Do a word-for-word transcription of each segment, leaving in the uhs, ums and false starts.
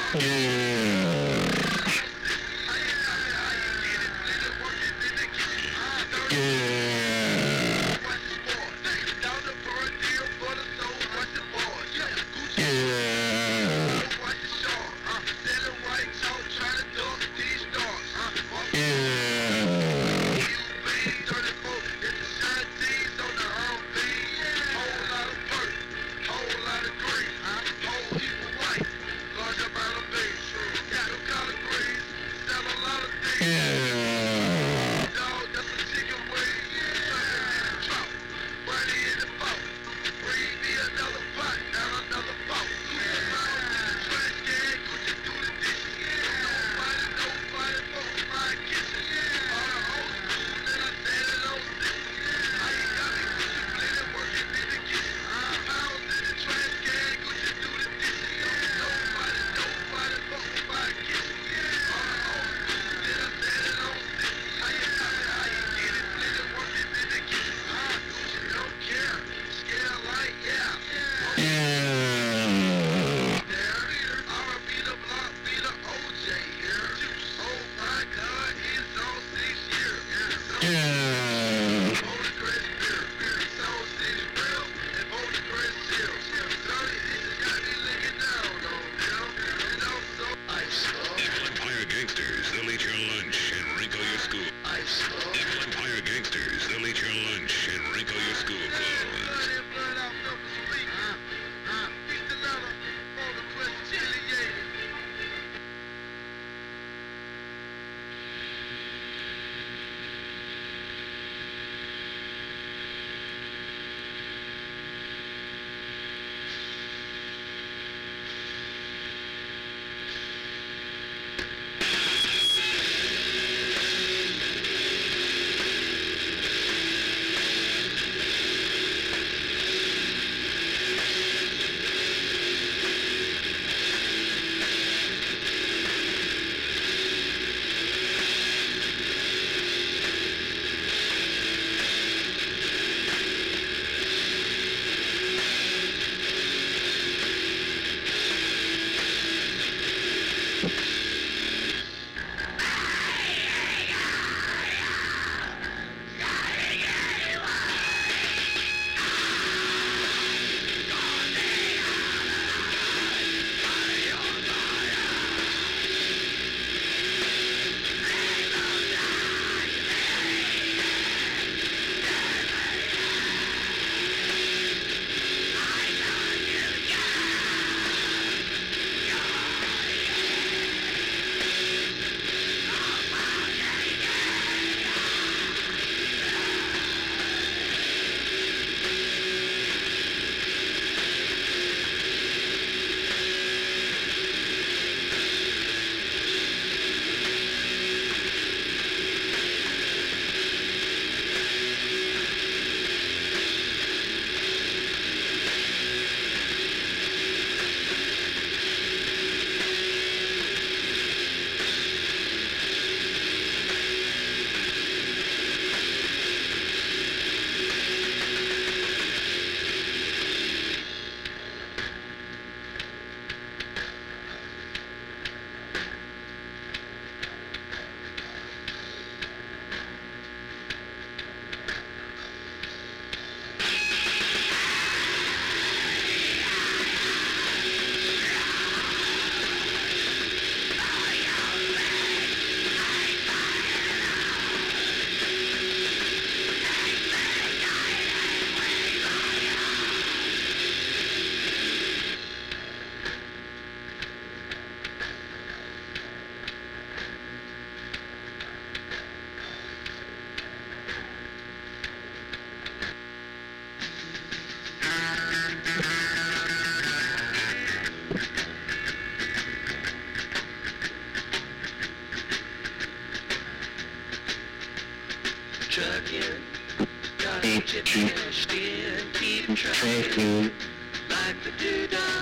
trucking, gotta get your cash in, keep trucking, like the doodah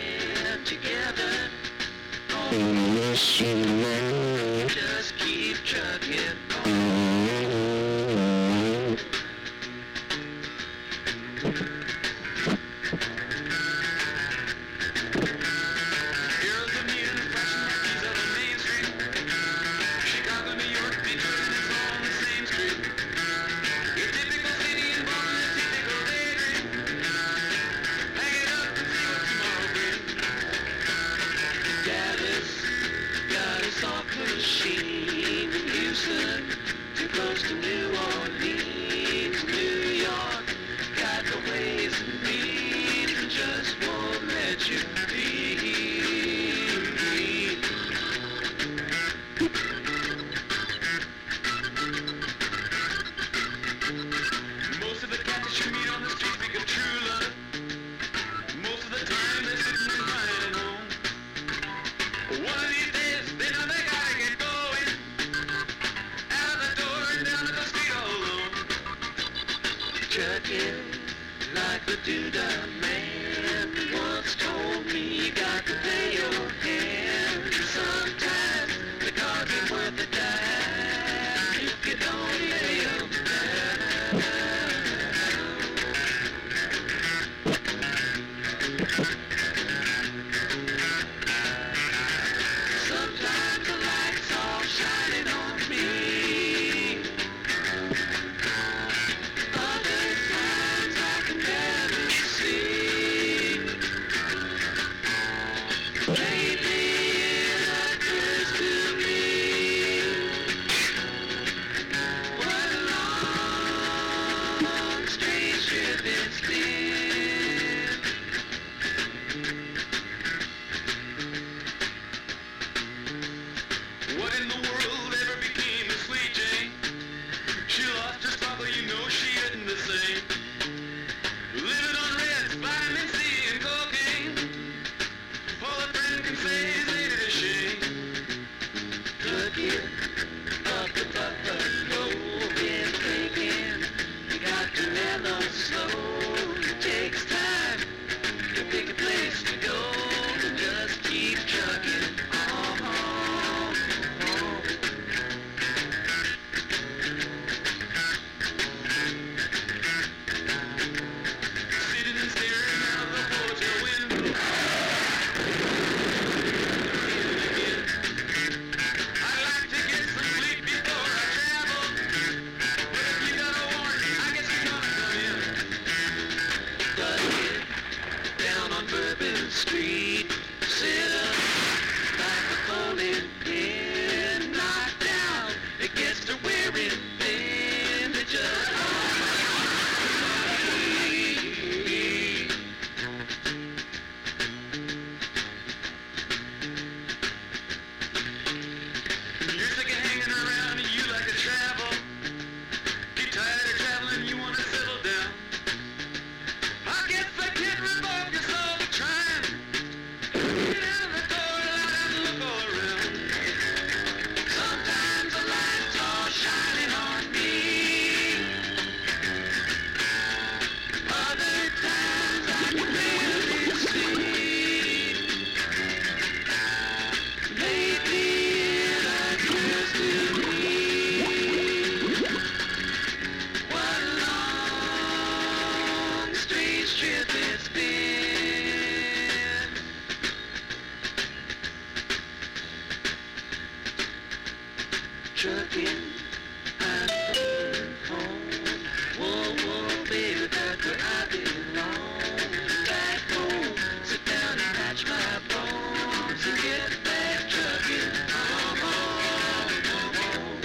man together. Oh, just keep trucking. Here's a new trucking like the Doodah man once told me. You got to pay your hand. Sometimes the cards ain't worth a dime if you don't lay 'em down. Sometimes the light's all shining on me. Other times I can barely see. Lately it occurs to me what a long, strange trip it's been. What in the world ever became of Sweet Jane? She lost her father, you know she isn't the same. Living on reds, vitamin C and cocaine. All a friend can say is ain't it a shame? Trucking up the buffalo, been thinking you got to mellow slow. It takes time to pick a place to go. Just keep trucking on. Sitting and staring out the hotel window. Again and again. I'd like to get some sleep before I travel. But if you got a warrant, I guess you're gonna come in. Busted down on Bourbon Street. Sit up like a bowling pin. Knocked down, it gets to wearing thin. It just You're sick of hanging around and you like to travel. Get tired of traveling, you wanna settle down. I guess I can't revoke your soul for trying. Get out the door, light and look all around. sometimes the light's all shining on me. Other times I can barely see. Lately it occurs to me what a long, strange trip it's been. Trucking, I'm going home. Whoa, whoa, baby, that's where I belong. Back home, sit down and patch my bones and get back trucking. Home, home, home, home.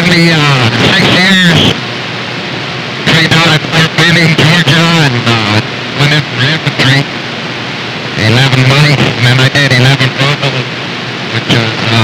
me uh, six years. Trained out at Fort Benning, Georgia, and uh, went in for infantry. eleven months, and then I did eleven total, which was uh,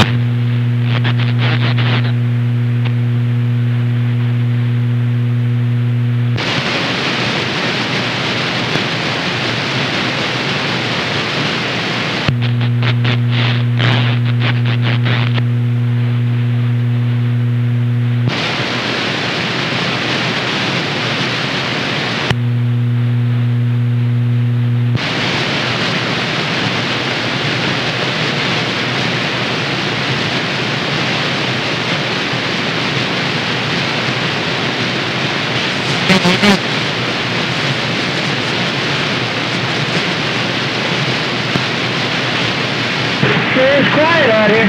It's quiet out here.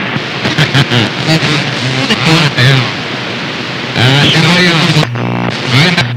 uh, should I, uh, right?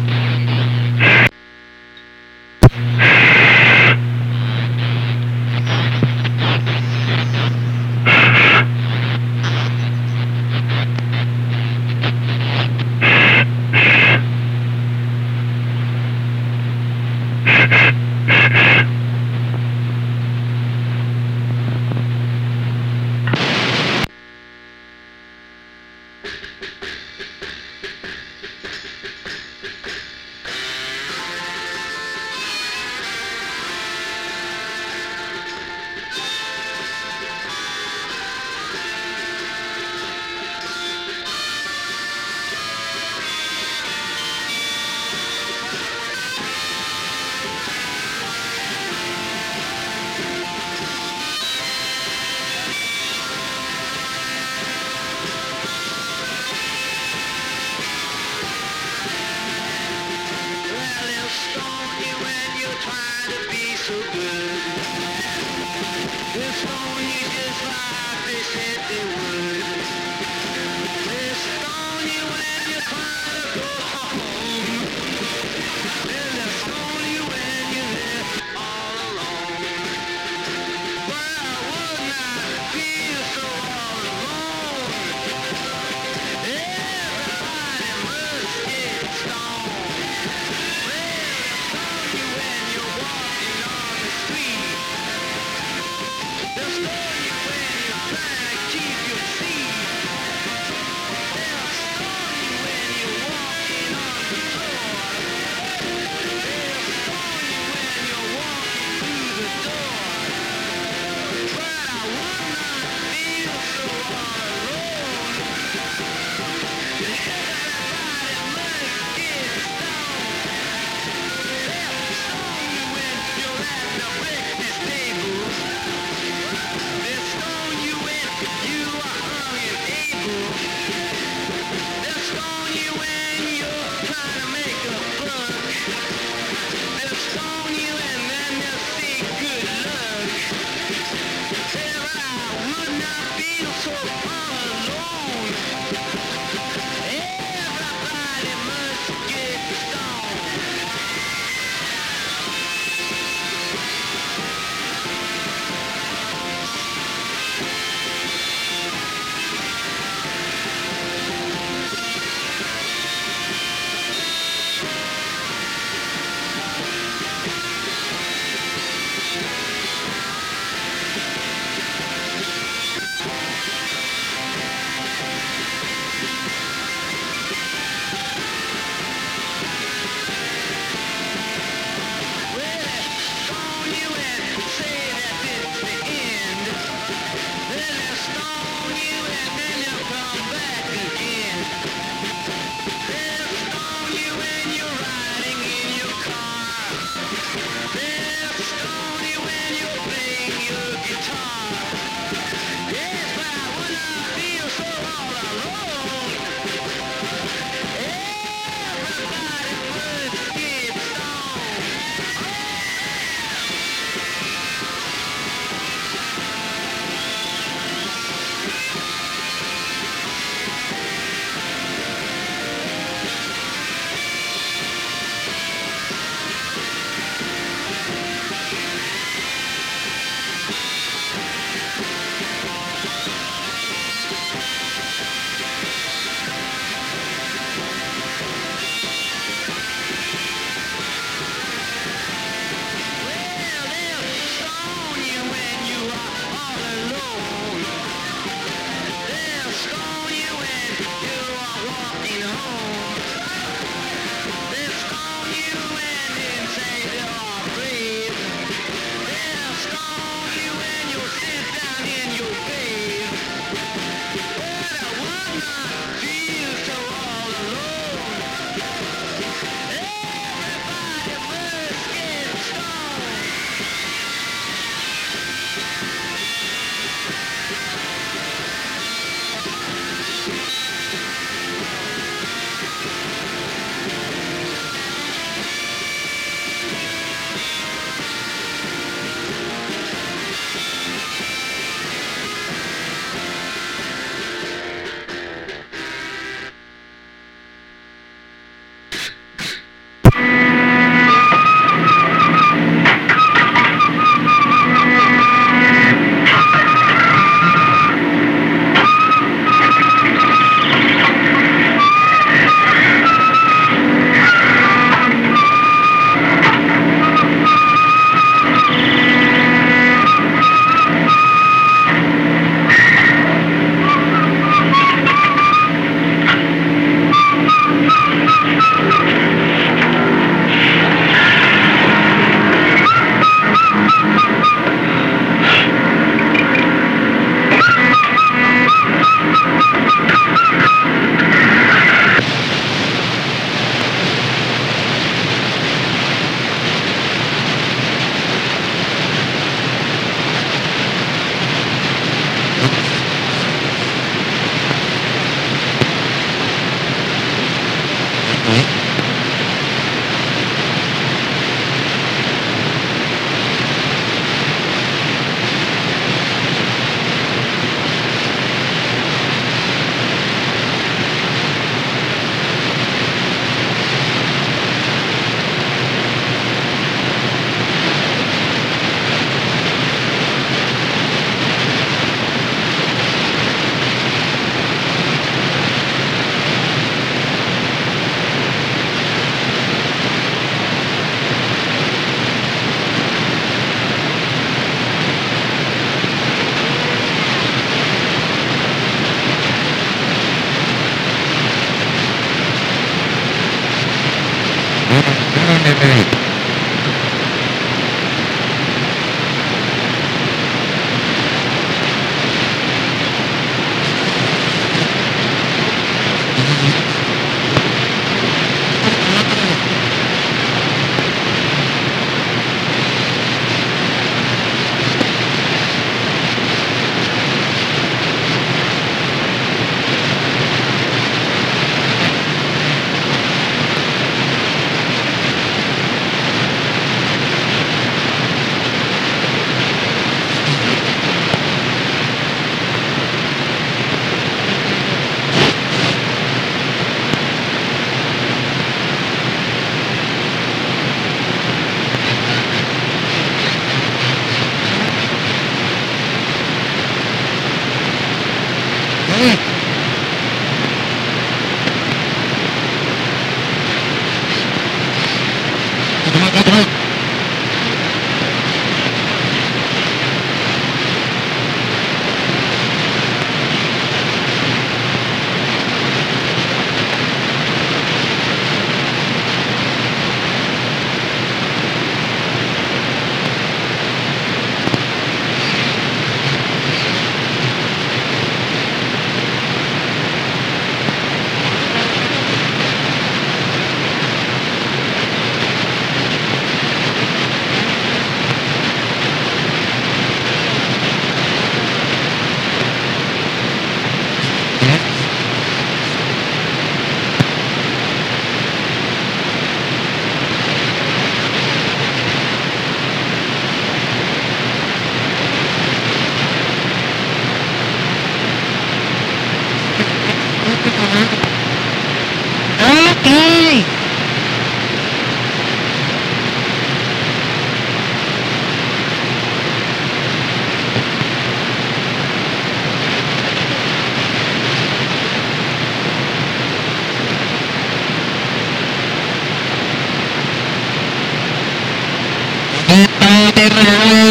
Keep on in the way.